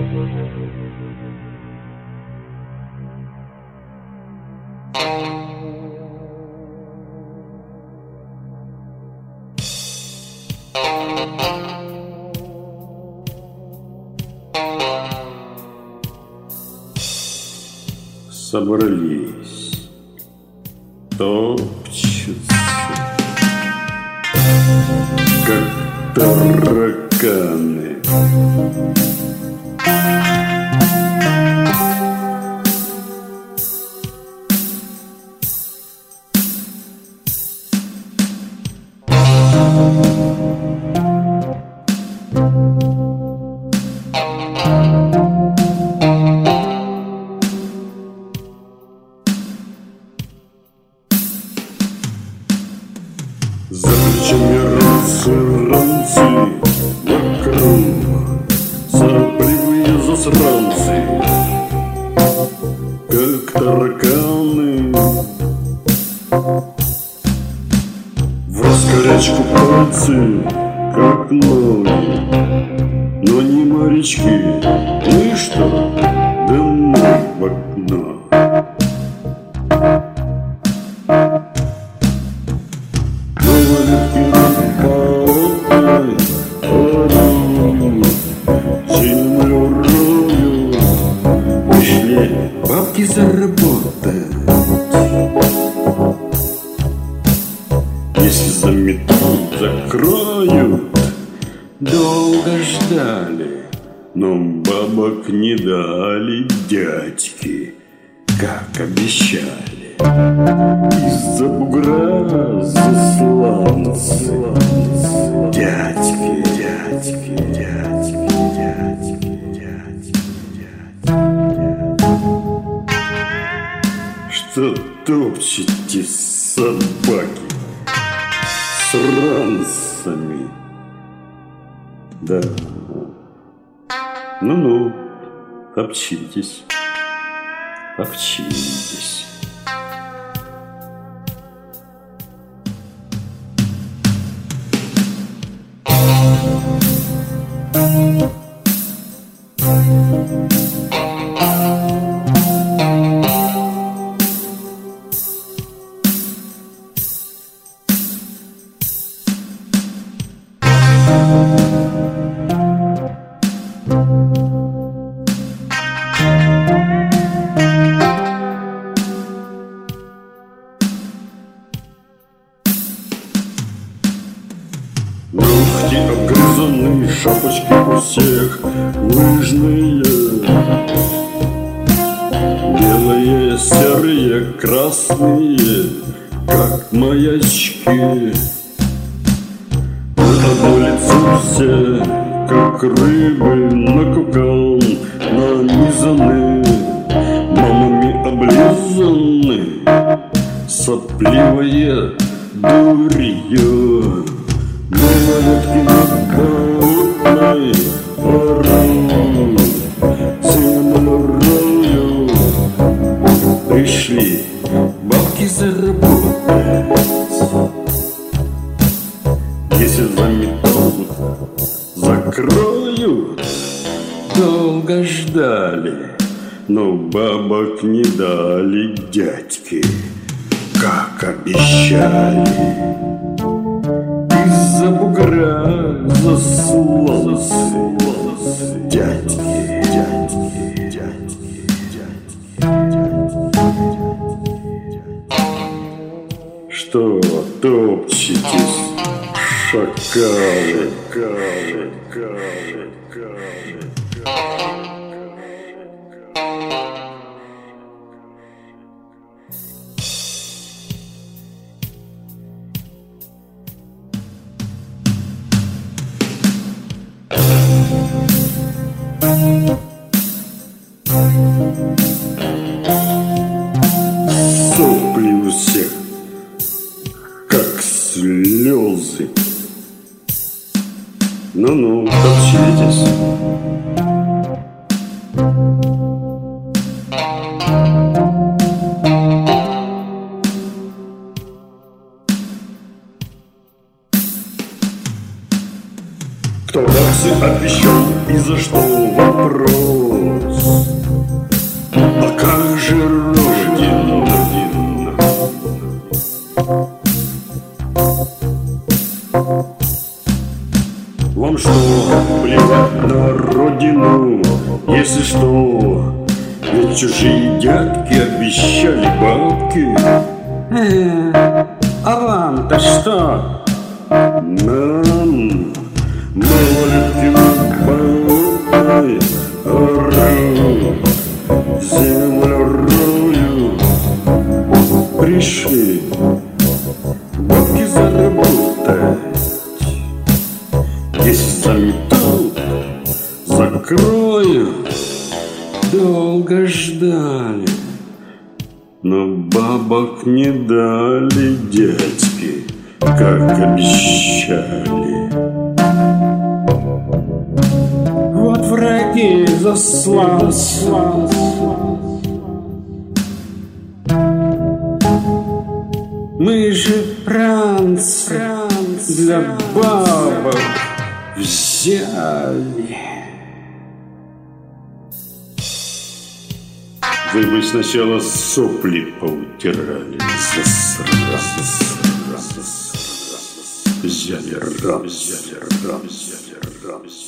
Собрались, топчутся, как тараканы. За плечами ранцы, вокруг сопливые засранцы, как тараканы. В раскорячку пальцы, как ноги, но не морячки. Ну и что? Да ну в окно. Землю рою, пришли бабки заработать. Если заметут, закроют. Долго ждали, но бабок не дали дядьки, как обещали. Из-за бугра засланцы, дядьки, дядьки, дядьки, дядьки, дядьки, дядьки. Что топчете, собаки, с ранцами? Да. Ну-ну, топчитесь, топчитесь. Ногти обгрызанные, шапочки у всех лыжные, белые, серые, красные, как маячки. На одно лицо все, как рыбы на кукол нанизаны, мамами облизаны, сопливое дурье. Малютки на болотной пору, землю рою, пришли бабки заработать. Если заметут, закроют. Долго ждали, но бабок не дали дядьки, как обещали. Из-за бугра засланцы, дядьки, дядьки, дядьки, дядьки, дядьки. Что топчетесь, шакалы, шакалы, шакалы, шакалы. Сопли у всех, как слезы. Ну-ну, топчитесь. Кто баксы обещал и за что вопрос? плевать на родину, если что. Ведь чужие дядки обещали бабки. А вам-то что? Нам малютки болотной ору, землю рою пришли бабки заработать. Если заметут, закрою. Долго ждали, но бабок не дали дядьки, как обещали. Вот враги заслал. Мы же ранцы для бабок взяли. Вы бы сначала сопли поутирали, взяли рам.